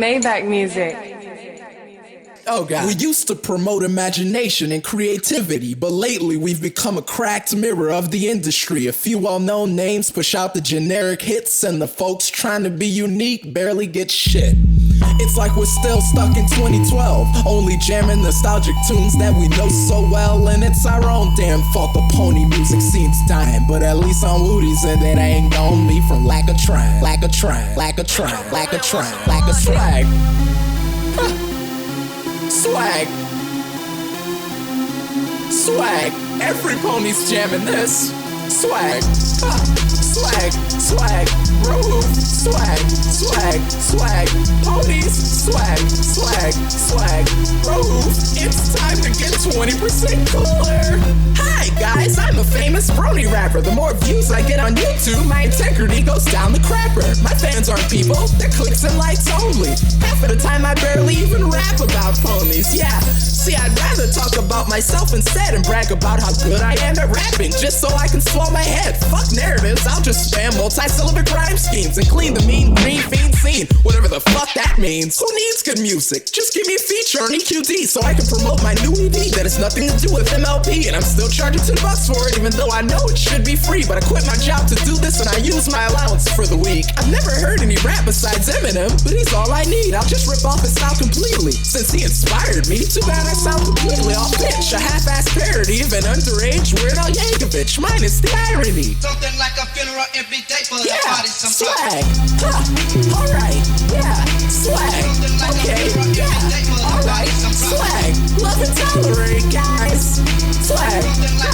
Maybach music. Oh God. We used to promote imagination and creativity, but lately we've become a cracked mirror of the industry. A few well-known names push out the generic hits, and the folks trying to be unique barely get shit. It's like we're still stuck in 2012, only jamming nostalgic tunes that we know so well, and it's our own damn fault the pony music scene's dying. But at least on Woody's and it ain't gon' be from lack of trying, lack of trying, lack of trying, lack of trying, lack of swag. Swag. Swag. Every pony's jamming this. Swag. Swag. Swag. Groove. Swag. Swag. Swag. Ponies. Swag. Swag. Swag. Groove. It's time to get 20% cooler. Hi guys, I'm a famous brony rapper. The more views I get on YouTube, my integrity goes down the crapper. My fans aren't people, they're clicks and likes only. Half of the time I barely even rap about ponies, yeah. See, I'd rather talk about myself instead and brag about how good I am at rapping, just so I can swallow my head. Fuck narratives, I'll just spam multi-syllable rhyme schemes and clean the mean green fiend scene, whatever the fuck that means. Who needs good music? Just give me a feature on EQD so I can promote my new EP that has nothing to do with MLP, and I'm still charging $2 for it, even though I know it should be free. But I quit my job to do this and I use my allowance for the week. I've never heard any rap besides Eminem, but he's all I need. I'll just rip off his style completely, since he inspired me. Too bad I sound completely off pitch, a half-ass parody of an underage Weird Al Yankovic, minus the irony. Something like a funeral every day for the Yeah, party. swag. Alright, yeah, swag. Okay, yeah, alright, swag. Love and tolerate, guys. Swag.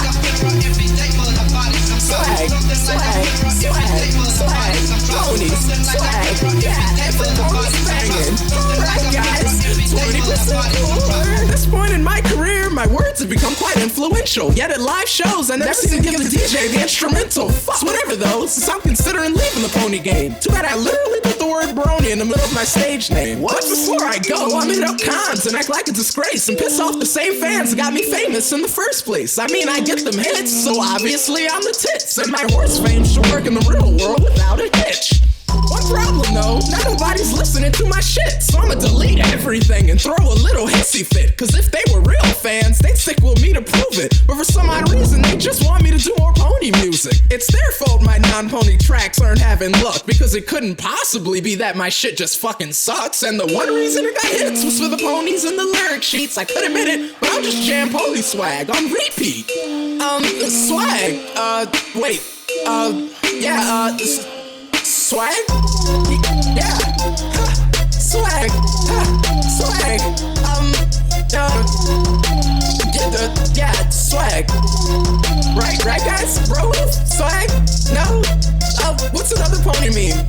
Swag, swag, swag, swag, ponies, swag, yeah, everyone's banging. Alright guys, 20% cooler. At this point in my career, my words have become quite influential. Yet at live shows, I never seem to give the DJ the instrumental. Fuck whatever though, since I'm considering leaving the pony game. Too bad I literally put the word brony in the middle of my stage name. But before I go, I'm hit up cons and act like a disgrace and piss off the same fans that got me famous in the first place. I mean, I get them hits, so obviously I'm the tits, and my horse fame should work in the real world without a hitch. One problem though, not nobody's listening to my shit, so I'ma delete everything and throw a little hissy fit. Cause if they were real fans, they'd stick with me to prove it. But for some odd reason, they just want me to do more pony music. It's their fault my non-pony tracks aren't having luck, because it couldn't possibly be that my shit just fucking sucks. And the one reason it got hits was for the ponies and the lyric sheets. I could admit it, but I'll just jam pony swag on repeat. Swag, wait, yeah, swag? Yeah. Swag. Swag. Yeah, swag. Right guys? Bro, swag? No? What's another pony meme?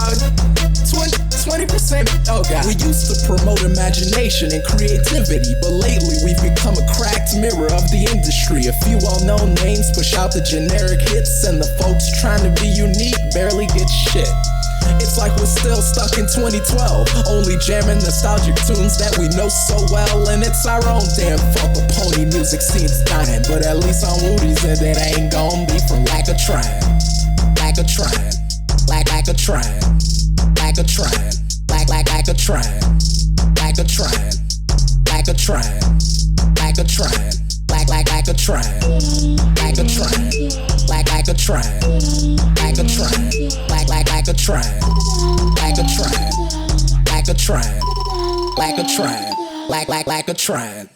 20%. Oh God. We used to promote imagination and creativity, but lately we've become a cracked mirror of the industry. A few well-known names push out the generic hits, and the folks trying to be unique barely get shit. It's like we're still stuck in 2012, only jamming nostalgic tunes that we know so well, and it's our own damn fault the pony music scene's dying. But at least on Woody's and it ain't gon' be from lack of trying, lack of trying, lack of trying, lack of trying, lack of trying, lack of trying, lack of trying, lack of trying, lack of trying, lack of trying, lack of trying, lack of trying, lack of trying, lack of trying, lack of trying, lack of trying, lack of trying.